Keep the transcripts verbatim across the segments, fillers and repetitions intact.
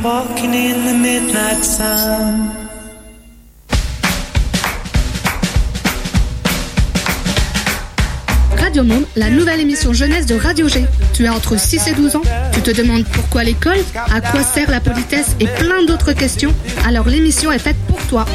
walking in the midnight sun. Radio Monde, la nouvelle émission jeunesse de Radio G. Tu as entre six et douze ans, tu te demandes pourquoi l'école, à quoi sert la politesse et plein d'autres questions, alors l'émission est faite pour toi.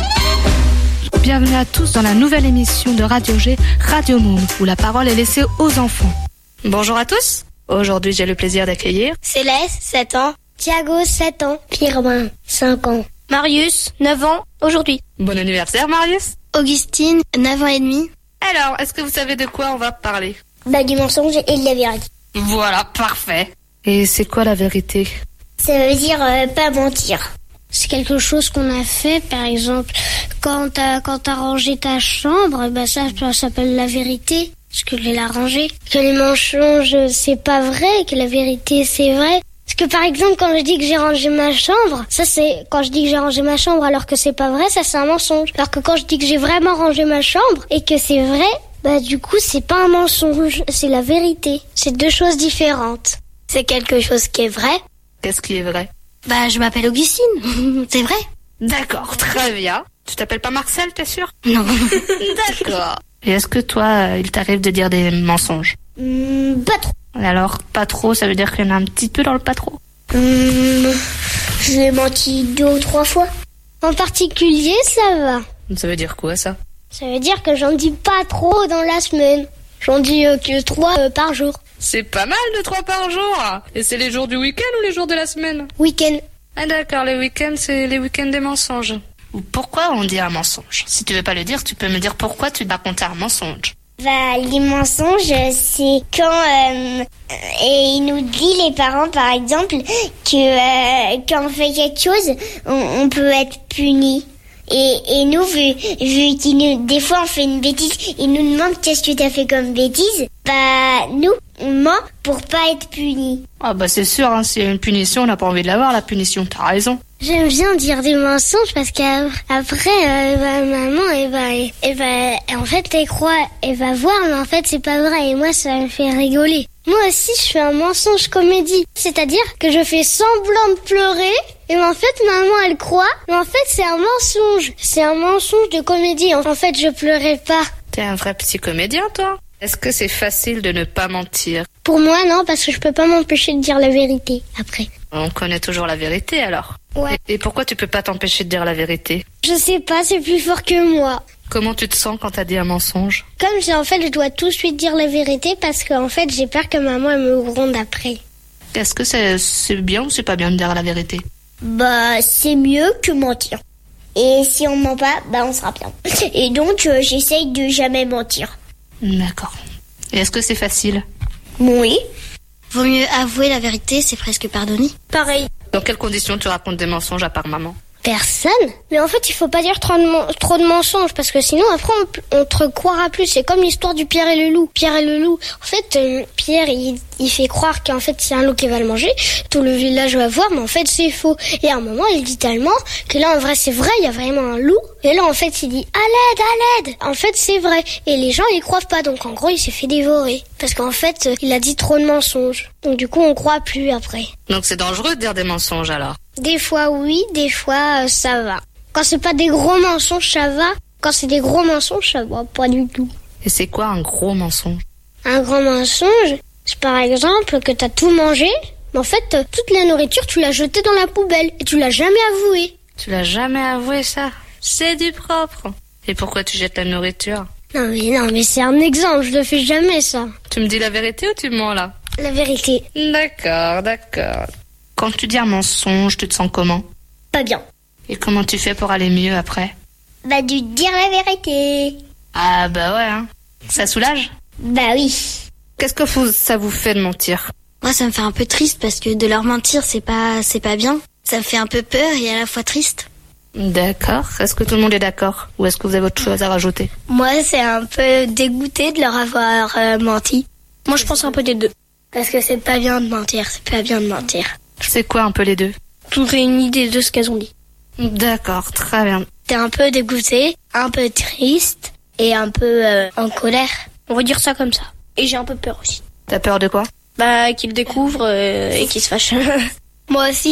Bienvenue à tous dans la nouvelle émission de Radio G, Radio Monde, où la parole est laissée aux enfants. Bonjour à tous, aujourd'hui j'ai le plaisir d'accueillir Céleste, sept ans, Thiago, sept ans, Pierre-Ben, cinq ans, Marius, neuf ans, aujourd'hui. Bon anniversaire Marius. Augustine, neuf ans et demi. Alors, est-ce que vous savez de quoi on va parler? Bah du mensonge et de la vérité. Voilà, parfait. Et c'est quoi la vérité? Ça veut dire euh, pas mentir. C'est quelque chose qu'on a fait, par exemple, quand t'as, quand t'as rangé ta chambre, bah ça, ça s'appelle la vérité, parce que je l'ai rangée. Que les mensonges, c'est pas vrai, que la vérité, c'est vrai. Parce que par exemple, quand je dis que j'ai rangé ma chambre, ça c'est, quand je dis que j'ai rangé ma chambre alors que c'est pas vrai, ça c'est un mensonge. Alors que quand je dis que j'ai vraiment rangé ma chambre et que c'est vrai, bah du coup c'est pas un mensonge, c'est la vérité. C'est deux choses différentes. C'est quelque chose qui est vrai. Qu'est-ce qui est vrai? Bah je m'appelle Augustine, c'est vrai. D'accord, très bien. Tu t'appelles pas Marcel, t'es sûr? Non. D'accord. Et est-ce que toi, il t'arrive de dire des mensonges? Mmh, pas trop. Alors, pas trop, ça veut dire qu'il y en a un petit peu dans le pas trop. Mmh, j'ai menti deux ou trois fois. En particulier, ça va. Ça veut dire quoi, ça? Ça veut dire que j'en dis pas trop dans la semaine. J'en dis euh, que trois euh, par jour. C'est pas mal de trois par jour. Et c'est les jours du week-end ou les jours de la semaine? Week-end. Ah d'accord, les week-ends, c'est les week-ends des mensonges. Ou pourquoi on dit un mensonge? Si tu veux pas le dire, tu peux me dire pourquoi tu racontes un mensonge. Bah, les mensonges, c'est quand euh, et il nous dit, les parents par exemple, que euh, quand on fait quelque chose, on, on peut être puni. Et, et nous, vu, vu qu'il nous, des fois on fait une bêtise, il nous demande qu'est-ce que tu as fait comme bêtise, bah nous, on ment pour pas être puni. Ah bah c'est sûr, hein, s'il y a une punition, on n'a pas envie de l'avoir, la punition, t'as raison. J'aime bien dire des mensonges parce qu'après, euh, bah, maman, elle va, elle va, en fait, elle croit, elle va voir, mais en fait, c'est pas vrai. Et moi, ça me fait rigoler. Moi aussi, je fais un mensonge comédie. C'est-à-dire que je fais semblant de pleurer, et en fait, maman, elle croit, mais en fait, c'est un mensonge. C'est un mensonge de comédie. En fait, je pleurais pas. T'es un vrai petit comédien, toi? Est-ce que c'est facile de ne pas mentir? Pour moi, non, parce que je peux pas m'empêcher de dire la vérité, après. On connaît toujours la vérité, alors? Ouais. Et, et pourquoi tu peux pas t'empêcher de dire la vérité? Je sais pas, c'est plus fort que moi. Comment tu te sens quand t'as dit un mensonge? Comme j'ai, en fait, je dois tout de suite dire la vérité parce qu'en fait, j'ai peur que maman elle me gronde après. Est-ce que c'est, c'est bien ou c'est pas bien de dire la vérité? Bah, c'est mieux que mentir. Et si on ment pas, bah on sera bien. Et donc, euh, j'essaye de jamais mentir. D'accord. Et est-ce que c'est facile? Oui. Vaut mieux avouer la vérité, c'est presque pardonner. Pareil. Dans quelles conditions tu racontes des mensonges à part maman? Personne. Mais en fait, il faut pas dire trop de, mon- trop de mensonges parce que sinon, après, on, on te croira plus. C'est comme l'histoire du Pierre et le loup. Pierre et le loup. En fait, euh, Pierre, il, il fait croire qu'en fait, c'est un loup qui va le manger. Tout le village va voir, mais en fait, c'est faux. Et à un moment, il dit tellement que là, en vrai, c'est vrai, il y a vraiment un loup. Et là, en fait, il dit à l'aide, à l'aide. En fait, c'est vrai. Et les gens, ils croient pas. Donc, en gros, il s'est fait dévorer. Parce qu'en fait, euh, il a dit trop de mensonges. Donc, du coup, on croit plus après. Donc c'est dangereux de dire des mensonges, alors? Des fois oui, des fois euh, ça va. Quand c'est pas des gros mensonges, ça va. Quand c'est des gros mensonges, ça va pas du tout. Et c'est quoi un gros mensonge? Un grand mensonge, c'est par exemple que t'as tout mangé, mais en fait, euh, toute la nourriture, tu l'as jetée dans la poubelle et tu l'as jamais avoué. Tu l'as jamais avoué, ça? C'est du propre. Et pourquoi tu jettes la nourriture? Non mais non, mais c'est un exemple, je le fais jamais ça. Tu me dis la vérité ou tu mens, là? La vérité. D'accord, d'accord. Quand tu dis un mensonge, tu te sens comment? Pas bien. Et comment tu fais pour aller mieux après? Bah du dire la vérité. Ah bah ouais, hein. Ça soulage? Bah oui. Qu'est-ce que vous, ça vous fait de mentir? Moi, ça me fait un peu triste parce que de leur mentir, c'est pas, c'est pas bien. Ça me fait un peu peur et à la fois triste. D'accord. Est-ce que tout le monde est d'accord? Ou est-ce que vous avez autre chose à rajouter? Moi, c'est un peu dégoûté de leur avoir euh, menti. Moi, je pense un peu des deux. Parce que c'est pas bien de mentir, c'est pas bien de mentir. C'est quoi un peu les deux? Tout réuni des deux ce qu'elles ont dit. D'accord, très bien. T'es un peu dégoûté, un peu triste et un peu euh, en colère. On va dire ça comme ça. Et j'ai un peu peur aussi. T'as peur de quoi? Bah, qu'ils découvrent euh, et qu'ils se fâchent. Moi aussi.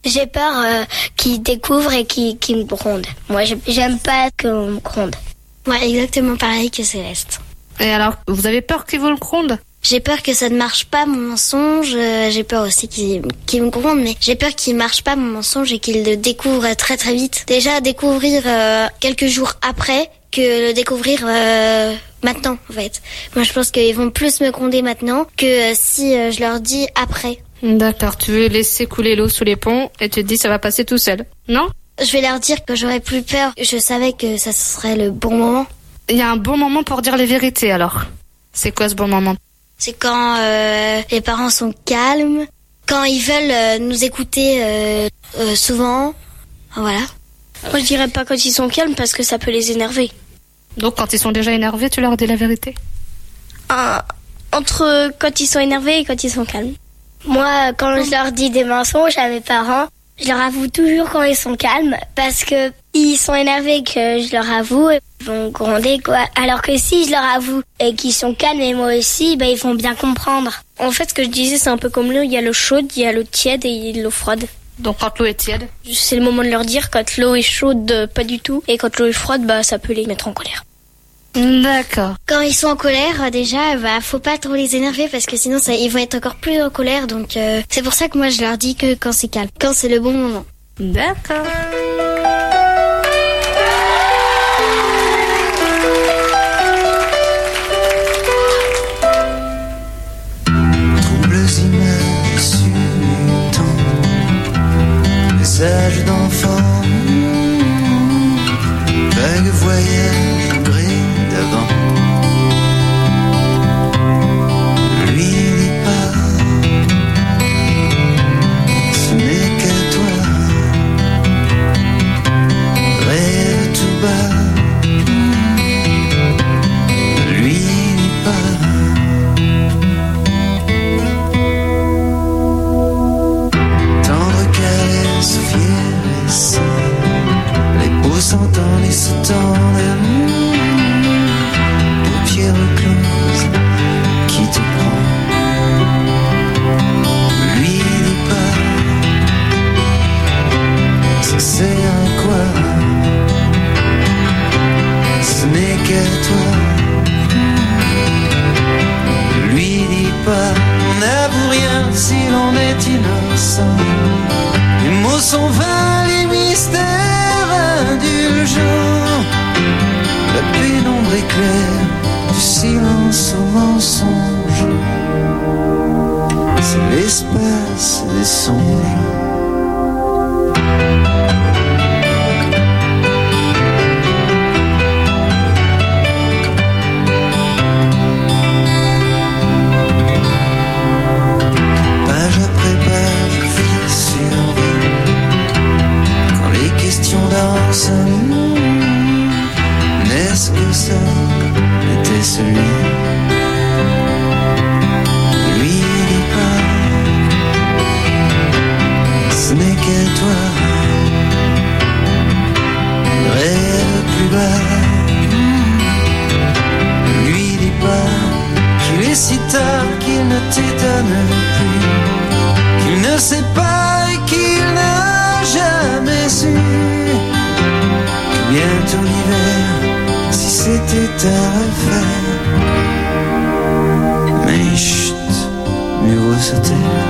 J'ai peur euh, qu'il découvre et qu'il, qu'il me gronde. Moi, j'aime pas qu'on me gronde. Ouais, exactement pareil que Céleste. Et alors, vous avez peur qu'il vous le gronde ? J'ai peur que ça ne marche pas mon mensonge, euh, j'ai peur aussi qu'il, qu'il me gronde, mais j'ai peur qu'il marche pas mon mensonge et qu'il le découvre très très vite. Déjà découvrir euh, quelques jours après que le découvrir euh, maintenant en fait. Moi je pense qu'ils vont plus me gronder maintenant que euh, si euh, je leur dis après. D'accord, tu veux laisser couler l'eau sous les ponts et tu te dis ça va passer tout seul, non ? Je vais leur dire que j'aurais plus peur, je savais que ça serait le bon moment. Il y a un bon moment pour dire les vérités alors. C'est quoi ce bon moment ? C'est quand euh, les parents sont calmes, quand ils veulent euh, nous écouter euh, euh, souvent, voilà. Moi je dirais pas quand ils sont calmes parce que ça peut les énerver. Donc quand ils sont déjà énervés, tu leur dis la vérité ? Ah, entre quand ils sont énervés et quand ils sont calmes. Moi quand je leur dis des mensonges à mes parents, je leur avoue toujours quand ils sont calmes parce que ils sont énervés que je leur avoue, ils vont gronder quoi. Alors que si je leur avoue et qu'ils sont calmes et moi aussi, ben ils vont bien comprendre. En fait, ce que je disais, c'est un peu comme l'eau, il y a l'eau chaude, il y a l'eau tiède et il y a l'eau froide. Donc quand l'eau est tiède ? C'est le moment de leur dire quand l'eau est chaude, pas du tout, et quand l'eau est froide, bah ça peut les mettre en colère. D'accord. Quand ils sont en colère, déjà, bah faut pas trop les énerver parce que sinon ça, ils vont être encore plus en colère. Donc euh, c'est pour ça que moi je leur dis que quand c'est calme, quand c'est le bon moment. D'accord. Troubles insultants, messages d'enfants, vague voyage gré d'avant. Lui dit pas, ce n'est qu'à toi. Rêve tout bas, lui dit pas. Tendre caresse fière et sans, les peaux s'entendent et se tendent, paupières closes, qui te prend? Lui dis pas, ça sert à quoi? Ce n'est qu'à toi. Lui dis pas, on n'avoue rien si l'on est innocent. Les mots sont vains, les mystères indulgents. La pénombre éclaire du silence au mensonge. C'est l'espace des songes. Page après page, vie sur vie. Quand les questions dansent, n'est-ce que ça était celui? Lui dis pas, ce n'est qu'à toi. Rêve plus bas. Lui dis pas qu'il est si tard qu'il ne t'étonne plus, qu'il ne sait pas et qu'il n'a jamais su que bientôt l'hiver, si c'était à refaire. Mais chut, mieux vaut se taire.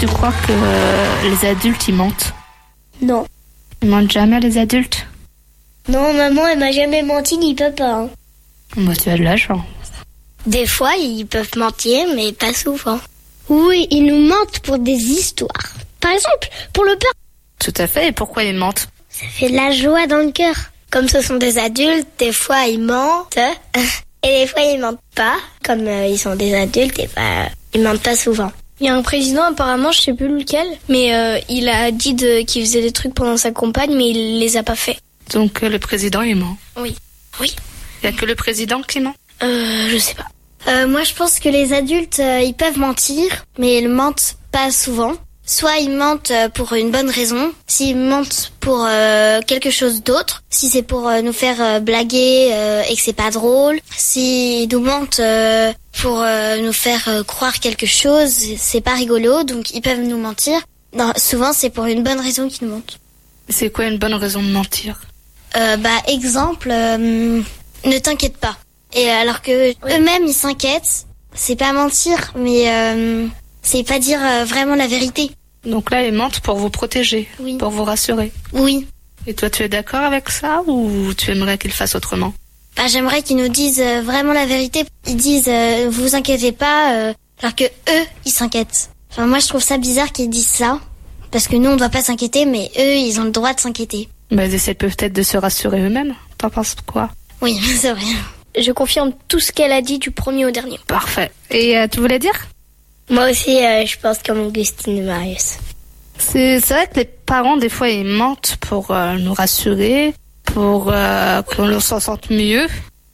tu crois que euh, les adultes, ils mentent? Non. Ils mentent jamais, les adultes? Non, maman, elle m'a jamais menti, ni papa. Hein. Bah, tu as de la chance. Des fois, ils peuvent mentir, mais pas souvent. Oui, ils nous mentent pour des histoires. Par exemple, pour le père. Tout à fait, et pourquoi ils mentent? Ça fait de la joie dans le cœur. Comme ce sont des adultes, des fois ils mentent, et des fois ils mentent pas. Comme euh, ils sont des adultes, et bah, ils mentent pas souvent. Il y a un président, apparemment, je sais plus lequel, mais euh, il a dit de, qu'il faisait des trucs pendant sa campagne, mais il les a pas fait. Donc euh, le président, il ment? Oui. Oui. Il n'y a que le président qui ment? Euh, je sais pas. Euh, moi, je pense que les adultes, euh, ils peuvent mentir, mais ils mentent pas souvent. Soit ils mentent pour une bonne raison, s'ils mentent pour euh, quelque chose d'autre, si c'est pour euh, nous faire euh, blaguer euh, et que c'est pas drôle, s'ils nous mentent euh, pour euh, nous faire euh, croire quelque chose, c'est pas rigolo, donc ils peuvent nous mentir. Non, souvent, c'est pour une bonne raison qu'ils nous mentent. C'est quoi une bonne raison de mentir? Euh, bah, exemple, euh, ne t'inquiète pas. Et alors que oui. eux-mêmes, ils s'inquiètent, c'est pas mentir, mais euh, c'est pas dire euh, vraiment la vérité. Donc là, ils mentent pour vous protéger, oui. Pour vous rassurer. Oui. Et toi, tu es d'accord avec ça ou tu aimerais qu'ils fassent autrement? Bah, j'aimerais qu'ils nous disent euh, vraiment la vérité. Ils disent, euh, vous inquiétez pas, euh, alors que eux, ils s'inquiètent. Enfin, moi, je trouve ça bizarre qu'ils disent ça, parce que nous, on doit pas s'inquiéter, mais eux, ils ont le droit de s'inquiéter. Bah, ils essaient peut-être de se rassurer eux-mêmes. T'en penses quoi? Oui, c'est vrai. Je confirme tout ce qu'elle a dit du premier au dernier. Parfait. Et euh, tu voulais dire? Moi aussi, euh, je pense comme Augustine et Marius. C'est, c'est vrai que les parents, des fois, ils mentent pour euh, nous rassurer, pour euh, qu'on s'en sente mieux.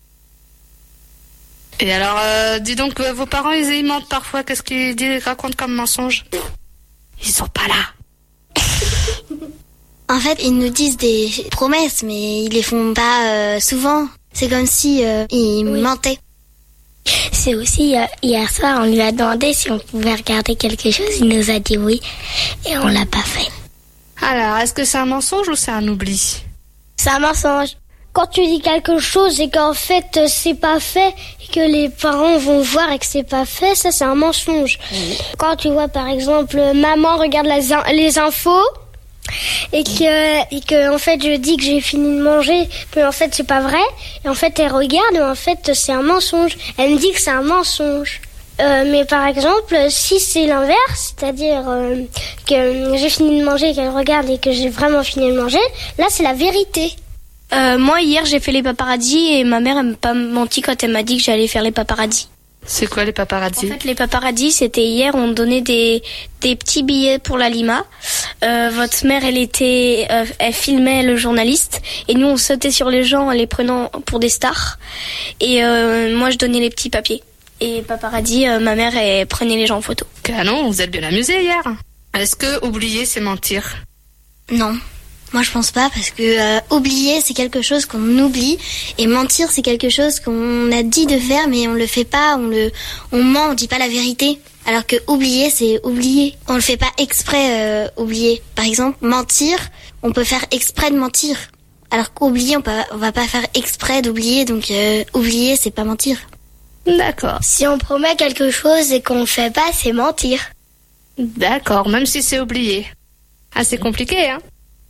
Et alors, euh, dis donc, euh, vos parents, ils, ils mentent parfois. Qu'est-ce qu'ils disent, racontent comme mensonge? Ils sont pas là. En fait, ils nous disent des promesses, mais ils les font pas euh, souvent. C'est comme si euh, ils oui. mentaient. C'est aussi, euh, hier soir, on lui a demandé si on pouvait regarder quelque chose. Il nous a dit oui, et on l'a pas fait. Alors, est-ce que c'est un mensonge ou c'est un oubli? C'est un mensonge. Quand tu dis quelque chose et qu'en fait c'est pas fait, et que les parents vont voir et que c'est pas fait, ça c'est un mensonge. Oui. Quand tu vois par exemple, maman regarde la, les infos, et que, et que en fait je dis que j'ai fini de manger, mais en fait c'est pas vrai, et en fait elle regarde, mais en fait c'est un mensonge. Elle me dit que c'est un mensonge. Euh, mais par exemple, si c'est l'inverse, c'est-à-dire euh, que j'ai fini de manger, qu'elle regarde et que j'ai vraiment fini de manger, là c'est la vérité. Euh, moi hier j'ai fait les paparazzis et ma mère elle m'a pas menti quand elle m'a dit que j'allais faire les paparazzis. C'est quoi les paparazzis? En fait, les paparazzis, c'était hier, on donnait des, des petits billets pour la Lima. Euh, votre mère, elle était, euh, elle filmait le journaliste. Et nous, on sautait sur les gens en les prenant pour des stars. Et euh, moi, je donnais les petits papiers. Et paparazzi, euh, ma mère, elle prenait les gens en photo. Canon, vous êtes bien amusés hier. Est-ce que oublier, c'est mentir? Non. Moi, je pense pas, parce que euh, oublier, c'est quelque chose qu'on oublie, et mentir, c'est quelque chose qu'on a dit de faire, mais on le fait pas, on le, on ment, on dit pas la vérité. Alors que oublier, c'est oublier. On le fait pas exprès, euh, oublier. Par exemple, mentir, on peut faire exprès de mentir. Alors qu'oublier, on, peut, on va pas faire exprès d'oublier, donc euh, oublier, c'est pas mentir. D'accord. Si on promet quelque chose et qu'on le fait pas, c'est mentir. D'accord, même si c'est oublié. Ah, c'est compliqué, hein?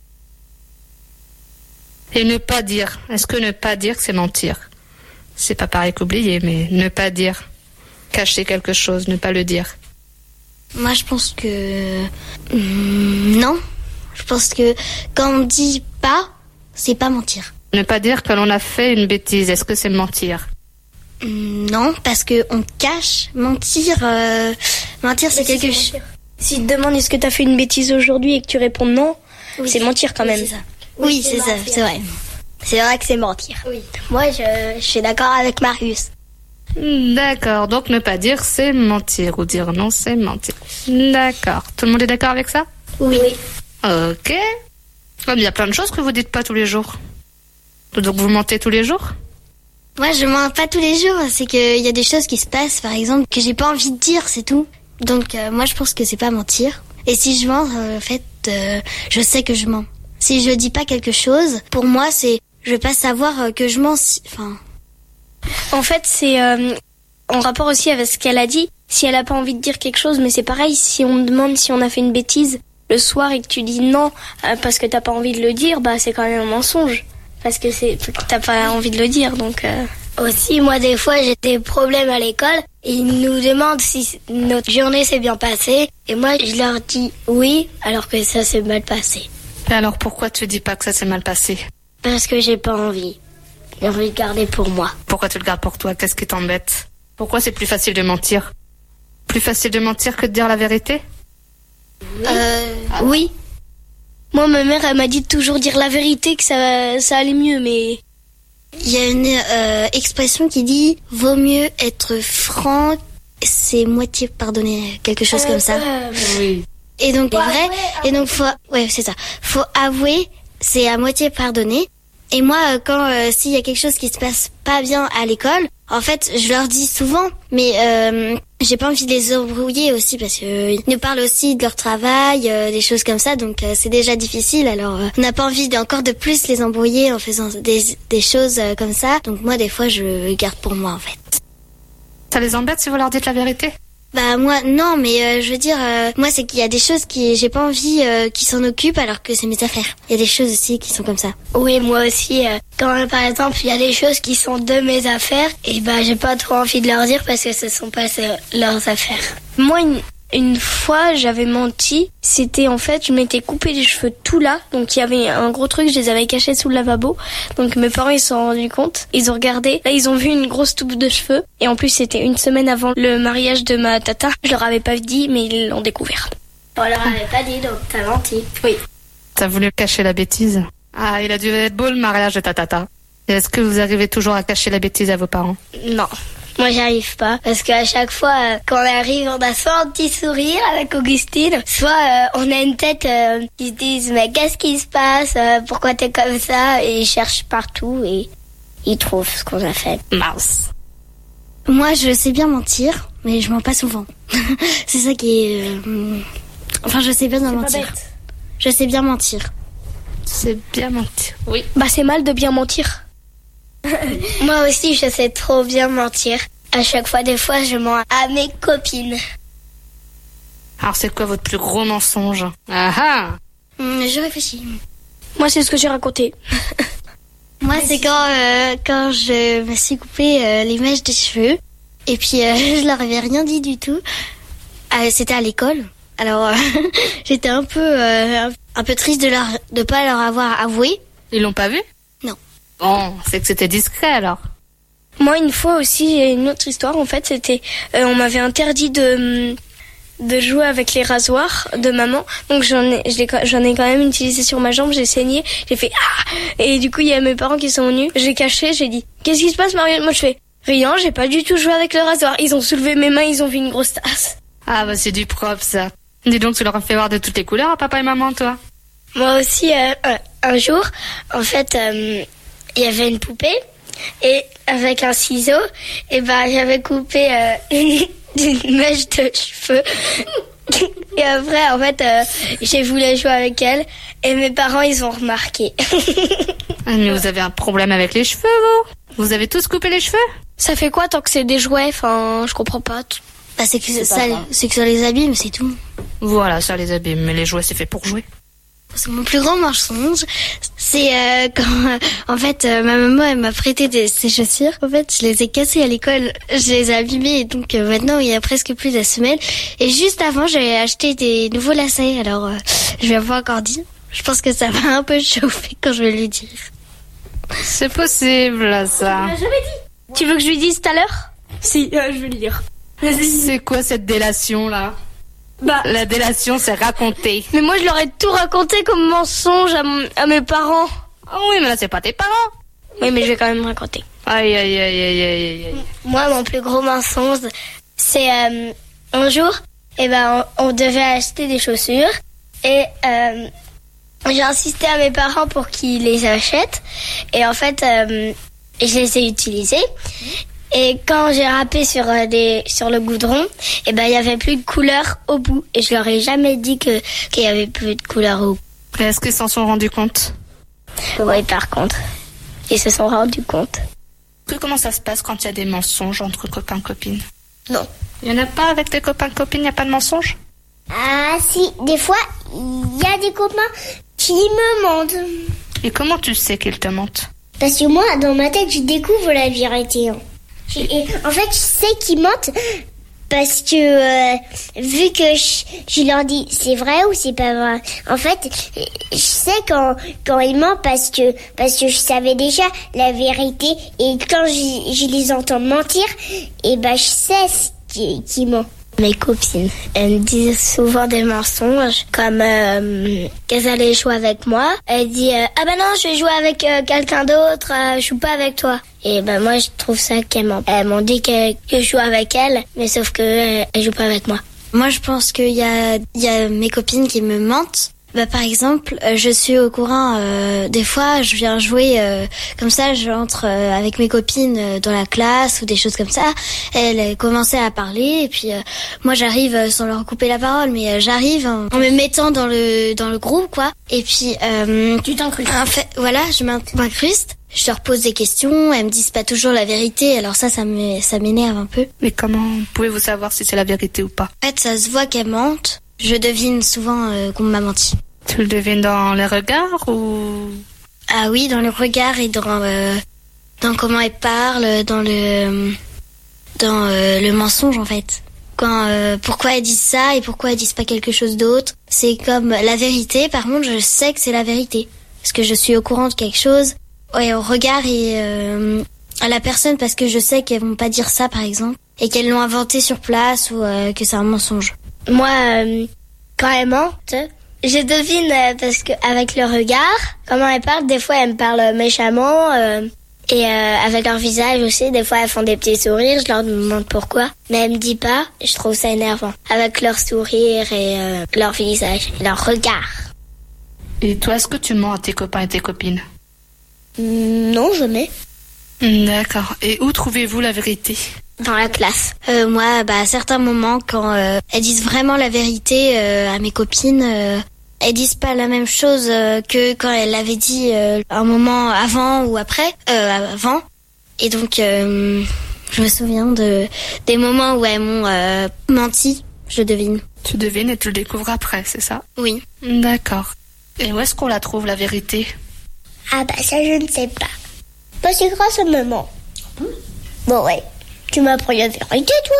Et ne pas dire. Est-ce que ne pas dire, c'est mentir? C'est pas pareil qu'oublier, mais ne pas dire. Cacher quelque chose, ne pas le dire. Moi, je pense que... Mmh, non. Je pense que quand on dit pas, c'est pas mentir. Ne pas dire que l'on a fait une bêtise, est-ce que c'est mentir? mmh, Non, parce que on cache. Mentir, euh, mentir, c'est quelque chose... Si tu te demandes est-ce que t'as fait une bêtise aujourd'hui et que tu réponds non, oui, c'est mentir quand oui, même. C'est ça. Oui, oui c'est, c'est ça, c'est vrai. C'est vrai que c'est mentir. Oui. Moi, je, je suis d'accord avec Marius. D'accord, donc ne pas dire, c'est mentir. Ou dire non, c'est mentir. D'accord. Tout le monde est d'accord avec ça? Oui. Ok. Comme il y a plein de choses que vous dites pas tous les jours. Donc vous mentez tous les jours? Moi, je mens pas tous les jours. C'est qu'il y a des choses qui se passent, par exemple, que j'ai pas envie de dire, c'est tout. Donc euh, moi, je pense que c'est pas mentir. Et si je mens, euh, en fait, euh, je sais que je mens. Si je dis pas quelque chose, pour moi, c'est... Je vais pas savoir que je mens... Si... Enfin... En fait, c'est... Euh, en rapport aussi avec ce qu'elle a dit, si elle a pas envie de dire quelque chose, mais c'est pareil, si on me demande si on a fait une bêtise le soir et que tu dis non euh, parce que t'as pas envie de le dire, bah c'est quand même un mensonge. Parce que c'est que t'as pas envie de le dire, donc... Euh... Aussi, moi, des fois, j'ai des problèmes à l'école. Et ils nous demandent si notre journée s'est bien passée. Et moi, je leur dis oui, alors que ça s'est mal passé. Et alors, pourquoi tu dis pas que ça s'est mal passé? Parce que j'ai pas envie. J'ai envie de garder pour moi. Pourquoi tu le gardes pour toi? Qu'est-ce qui t'embête? Pourquoi c'est plus facile de mentir? Plus facile de mentir que de dire la vérité? Euh, oui. Moi, ma mère, elle m'a dit de toujours dire la vérité, que ça, ça allait mieux, mais... Il y a une euh, expression qui dit « Vaut mieux être franc, c'est moitié pardonner », quelque chose euh, comme ça. Euh, oui. Et donc, c'est vrai. Et donc, faut... Ouais, c'est ça. Faut avouer, c'est à moitié pardonner. Et moi, quand euh, s'il y a quelque chose qui se passe pas bien à l'école, en fait, je leur dis souvent, mais euh, j'ai pas envie de les embrouiller aussi parce que euh, ils nous parlent aussi de leur travail, euh, des choses comme ça, donc euh, c'est déjà difficile. Alors, euh, on n'a pas envie d'encore de plus les embrouiller en faisant des des choses euh, comme ça. Donc moi, des fois, je garde pour moi en fait. Ça les embête si vous leur dites la vérité? Bah moi non, mais euh, je veux dire euh, moi c'est qu'il y a des choses qui j'ai pas envie euh, qu'ils s'en occupent alors que c'est mes affaires. Il y a des choses aussi qui sont comme ça. Oui, moi aussi euh, quand par exemple il y a des choses qui sont de mes affaires et bah j'ai pas trop envie de leur dire parce que ce sont pas euh, leurs affaires. Moi une, une fois j'avais menti, c'était en fait je m'étais coupé les cheveux tout là, donc il y avait un gros truc, je les avais cachés sous le lavabo, donc mes parents ils se sont rendus compte, ils ont regardé, là ils ont vu une grosse touffe de cheveux et en plus c'était une semaine avant le mariage de ma tata, je leur avais pas dit mais ils l'ont découvert. On leur avait pas dit donc t'as menti. Oui. T'as voulu cacher la bêtise? Ah, il a dû être beau le mariage de ta tata. Et est-ce que vous arrivez toujours à cacher la bêtise à vos parents? Non. Moi, j'y arrive pas. Parce qu'à chaque fois, euh, quand on arrive, on a soit un petit sourire avec Augustine, soit euh, on a une tête euh, qui se disent « Mais qu'est-ce qui se passe euh, Pourquoi t'es comme ça ?» Et ils cherchent partout et ils trouvent ce qu'on a fait. Mince. Moi, je sais bien mentir, mais je mens pas souvent. C'est ça qui est... Euh... Enfin, je sais bien mentir. Je sais bien mentir. C'est bien mentir. Oui. Bah, c'est mal de bien mentir. Moi aussi, je sais trop bien mentir. À chaque fois, des fois, je mens à mes copines. Alors, c'est quoi votre plus gros mensonge? Ah ah mmh, Je réfléchis. Moi, c'est ce que j'ai raconté. Moi, c'est quand, euh, quand je me suis coupé euh, les mèches des cheveux. Et puis, euh, je leur avais rien dit du tout. Euh, c'était à l'école. Alors, euh, j'étais un peu, euh, un peu triste de leur, de pas leur avoir avoué. Ils l'ont pas vu? Non. Bon, c'est que c'était discret alors. Moi, une fois aussi, j'ai une autre histoire. En fait, c'était, euh, on m'avait interdit de de jouer avec les rasoirs de maman. Donc j'en ai, je l'ai, j'en ai quand même utilisé sur ma jambe. J'ai saigné, j'ai fait ah. Et du coup, il y a mes parents qui sont venus. J'ai caché, j'ai dit qu'est-ce qui se passe, Marianne? Moi, je fais rien. J'ai pas du tout joué avec le rasoir. Ils ont soulevé mes mains, ils ont vu une grosse tasse. Ah bah c'est du propre ça. Dis donc, tu leur as fait voir de toutes les couleurs à papa et maman, toi? Moi aussi, euh, un, un jour, en fait, euh, il y avait une poupée et avec un ciseau, et ben j'avais coupé euh, une, une mèche de cheveux. Et après, en fait, euh, j'ai voulu jouer avec elle et mes parents, ils ont remarqué. Mais vous avez un problème avec les cheveux, vous? Vous avez tous coupé les cheveux? Ça fait quoi tant que c'est des jouets? Enfin, je comprends pas. Bah, c'est que c'est ça, c'est que ça les abîme, c'est tout. Voilà, ça les abîme, mais les jouets, c'est fait pour jouer. C'est mon plus grand mensonge. C'est euh, quand, euh, en fait, euh, ma maman, elle m'a prêté des, ses chaussures. En fait, je les ai cassées à l'école. Je les ai abîmées. Et donc, euh, maintenant, il y a presque plus de semaine. Et juste avant, j'ai acheté des nouveaux lacets. Alors, euh, je vais pas encore dire. Je pense que ça va un peu chauffer quand je vais lui dire. C'est possible, ça. Je l'ai dit. Tu veux que je lui dise tout à l'heure? Si, euh, je vais lui dire. C'est quoi cette délation, là? Bah, la délation, c'est raconter. Mais moi, je leur ai tout raconté comme mensonge à, m- à mes parents. Ah oui, mais là, c'est pas tes parents. Oui, mais je vais quand même raconter. Aïe, aïe, aïe, aïe, aïe, aïe. Moi, mon plus gros mensonge, c'est euh, un jour, eh ben, on, on devait acheter des chaussures et euh, j'ai insisté à mes parents pour qu'ils les achètent. Et en fait, euh, je les ai utilisées. Et quand j'ai râpé sur euh, des sur le goudron, eh ben il y avait plus de couleur au bout et je leur ai jamais dit que qu'il y avait plus de couleur au bout. Est-ce qu'ils s'en sont rendus compte? Oui, par contre, ils se sont rendus compte. Que, comment ça se passe quand il y a des mensonges entre copains-copines? Non. Il n'y en a pas avec tes copains-copines, il n'y a pas de mensonges? Ah si, des fois, il y a des copains qui me mentent. Et comment tu sais qu'ils te mentent? Parce que moi, dans ma tête, je découvre la vérité. hein. Et en fait, je sais qu'ils mentent parce que euh, vu que je, je leur dis c'est vrai ou c'est pas vrai. En fait, je sais quand quand ils mentent parce que parce que je savais déjà la vérité et quand je, je les entends mentir, et ben je sais ce qui, qui ment. Mes copines, elles me disent souvent des mensonges, comme euh, qu'elles allaient jouer avec moi. Elle dit euh, ah ben non, je vais jouer avec euh, quelqu'un d'autre, euh, je joue pas avec toi. Et ben moi je trouve ça qu'elles mentent. Elles m'ont dit que, que je joue avec elles, mais sauf que euh, elles jouent pas avec moi. Moi, je pense qu'il y a, il y a mes copines qui me mentent. Bah, par exemple, euh, je suis au courant, euh, des fois, je viens jouer euh, comme ça, j'entre euh, avec mes copines euh, dans la classe ou des choses comme ça. Elles commençaient à parler et puis euh, moi, j'arrive euh, sans leur couper la parole, mais euh, j'arrive en, en me mettant dans le dans le groupe, quoi. Et puis, euh, Tu t'incrustes. en fait, voilà, je m'incruste. Je leur pose des questions, elles me disent pas toujours la vérité, alors ça, ça me, ça m'énerve un peu. Mais comment pouvez-vous savoir si c'est la vérité ou pas? En fait, ça se voit qu'elles mentent. Je devine souvent euh, qu'on m'a menti. Tu le devines dans les regards ou... Ah oui, dans le regard et dans euh, dans comment elles parlent, dans le dans euh, le mensonge en fait. Quand euh, pourquoi elles disent ça et pourquoi elles disent pas quelque chose d'autre. C'est comme la vérité. Par contre, je sais que c'est la vérité parce que je suis au courant de quelque chose. Ouais, au regard et euh, à la personne parce que je sais qu'elles vont pas dire ça par exemple et qu'elles l'ont inventé sur place ou euh, que c'est un mensonge. Moi, euh, quand elles mentent, je devine euh, parce que avec le regard, comment elles parlent, des fois elles me parlent méchamment euh, et euh, avec leur visage aussi, des fois elles font des petits sourires, je leur demande pourquoi, mais elles me disent pas, je trouve ça énervant. Avec leur sourire et euh, leur visage et leur regard. Et toi, est-ce que tu mens à tes copains et tes copines? Non, jamais. D'accord. Et où trouvez-vous la vérité? Dans la classe. Euh, moi, bah, à certains moments, quand euh, elles disent vraiment la vérité euh, à mes copines, euh, elles disent pas la même chose euh, que quand elles l'avaient dit euh, un moment avant ou après, euh, avant. Et donc, euh, je me souviens de des moments où elles m'ont euh, menti, je devine. Tu devines et tu le découvres après, c'est ça? Oui. D'accord. Et où est-ce qu'on la trouve, la vérité? Ah bah ça, je ne sais pas. Bah c'est grâce à maman. Bon ouais. Tu m'apprends la vérité, toi?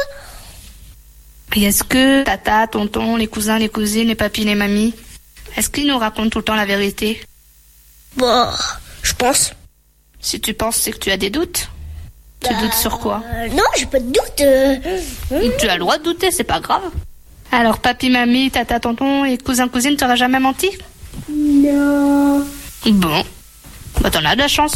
Et est-ce que tata, tonton, les cousins, les cousines, les papis, les mamies, est-ce qu'ils nous racontent tout le temps la vérité? Bon, je pense. Si tu penses, c'est que tu as des doutes. Tu doutes sur quoi? Euh, non, j'ai pas de doute. euh. Tu as le droit de douter, c'est pas grave. Alors, papy, mamie, tata, tonton et cousins, cousines, t'auras jamais menti? Non. Bon. Bah, t'en as de la chance.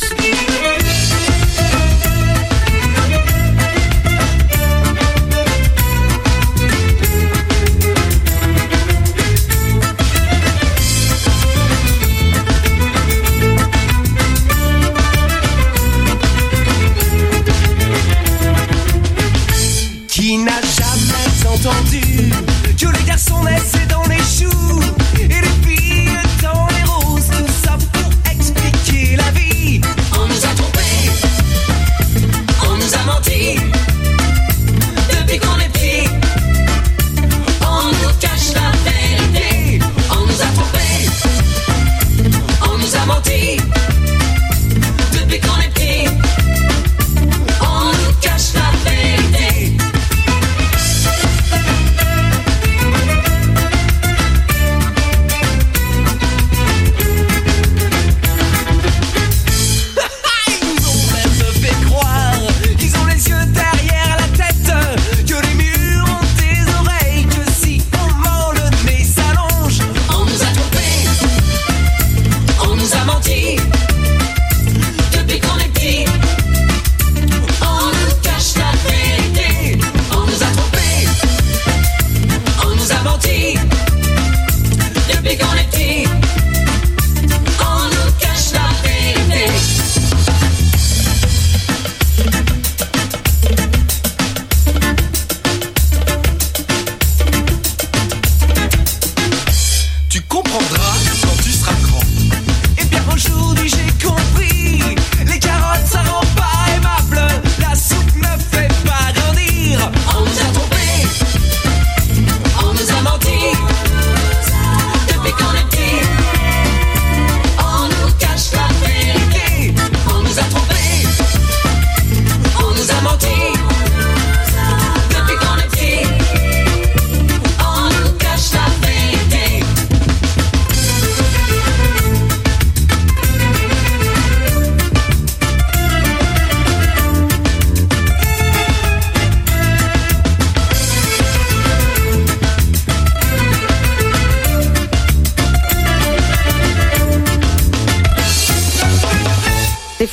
Qui n'a jamais entendu que les garçons naissaient dans les choux et les filles dans les roses, tout ça pour expliquer la vie. On nous a trompés, on nous a menti. Depuis qu'on est petit, on nous cache la vérité. On nous a trompés, on nous a menti. Depuis qu'on est petit, on nous cache la vérité.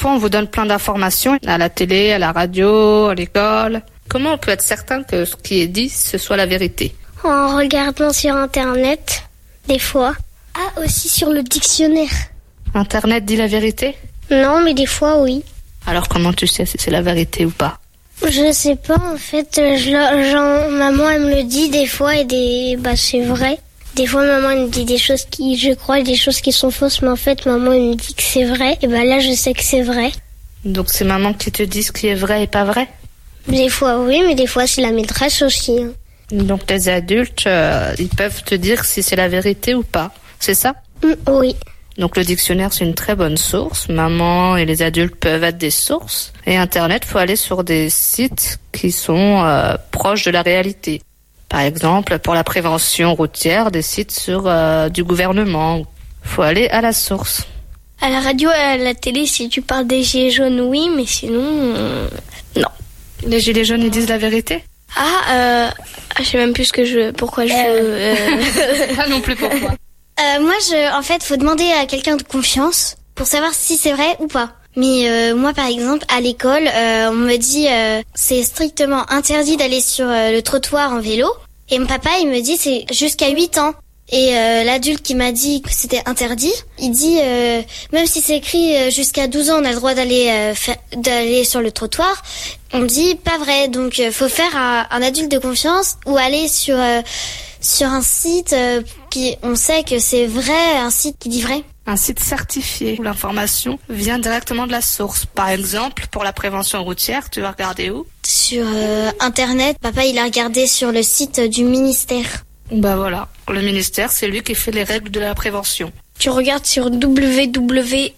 fois, on vous donne plein d'informations à la télé, à la radio, à l'école. Comment on peut être certain que ce qui est dit, ce soit la vérité? En regardant sur Internet, des fois. Ah, aussi sur le dictionnaire. Internet dit la vérité? Non, mais des fois, oui. Alors comment tu sais si c'est la vérité ou pas? Je sais pas, en fait, je, genre, maman, elle me le dit des fois et des, bah, c'est vrai. Des fois, maman, elle me dit des choses qui, je crois, et des choses qui sont fausses, mais en fait, maman, elle me dit que c'est vrai. Et bah, là, je sais que c'est vrai. Donc, c'est maman qui te dit ce qui est vrai et pas vrai? Des fois, oui, mais des fois, c'est la maîtresse aussi. Hein. Donc, les adultes, euh, ils peuvent te dire si c'est la vérité ou pas. C'est ça? Mmh, oui. Donc, le dictionnaire, c'est une très bonne source. Maman et les adultes peuvent être des sources. Et Internet, faut aller sur des sites qui sont euh, proches de la réalité. Par exemple, pour la prévention routière, des sites sur euh, du gouvernement. Faut aller à la source. À la radio et à la télé, si tu parles des gilets jaunes, oui, mais sinon, euh, non. Les gilets jaunes, ils disent la vérité? Ah, euh, je sais même plus ce que je, pourquoi je. Euh... Pas non plus pourquoi. Euh, moi, je, en fait, faut demander à quelqu'un de confiance pour savoir si c'est vrai ou pas. Mais euh, moi, par exemple, à l'école, euh, on me dit euh, c'est strictement interdit d'aller sur euh, le trottoir en vélo. Et mon papa, il me dit c'est jusqu'à huit ans. Et euh, l'adulte qui m'a dit que c'était interdit, il dit euh, même si c'est écrit euh, jusqu'à douze ans, on a le droit d'aller euh, faire, d'aller sur le trottoir. On me dit pas vrai. Donc, euh, faut faire un, un adulte de confiance ou aller sur euh, sur un site euh, qui, on sait que c'est vrai, un site qui dit vrai. Un site certifié où l'information vient directement de la source. Par exemple, pour la prévention routière, tu vas regarder où? Sur euh, Internet, papa il a regardé sur le site du ministère. Bah voilà, le ministère, c'est lui qui fait les règles de la prévention. Tu regardes sur w w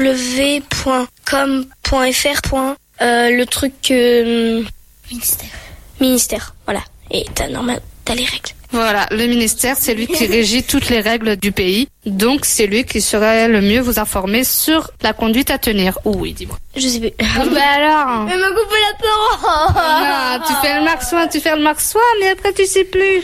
w point com point f r. Euh, le truc... Euh, Ministère. Ministère, voilà. Et t'as normal, t'as les règles. Voilà, le ministère, c'est lui qui régit toutes les règles du pays. Donc, c'est lui qui saurait le mieux vous informer sur la conduite à tenir. Oh oui, dis-moi. Je sais plus. Bah alors? Elle m'a coupé la parole. Non, tu fais le marsouin, tu fais le marsouin, mais après tu sais plus.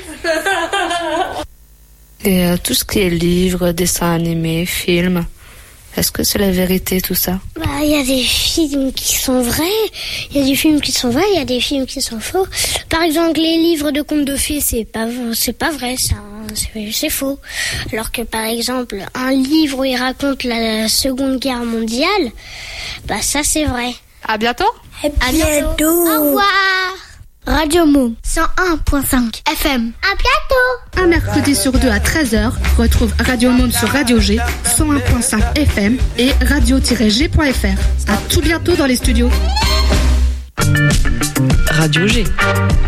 Et euh, tout ce qui est livres, dessins animés, films, est-ce que c'est la vérité tout ça? Bah, il y a des films qui sont vrais, il y a des films qui sont vrais, il y a des films qui sont faux. Par exemple, les livres de contes de fées, c'est pas, c'est pas vrai, ça, c'est, c'est faux. Alors que, par exemple, un livre où il raconte la Seconde Guerre mondiale, bah, ça, c'est vrai. À bientôt. À bientôt. Au revoir. Radio Môme cent un virgule cinq F M. À bientôt. Un mercredi sur deux à treize heures, retrouve Radio Môme sur Radio G, cent un virgule cinq F M et radio tiret g point f r. À tout bientôt dans les studios. Radio G.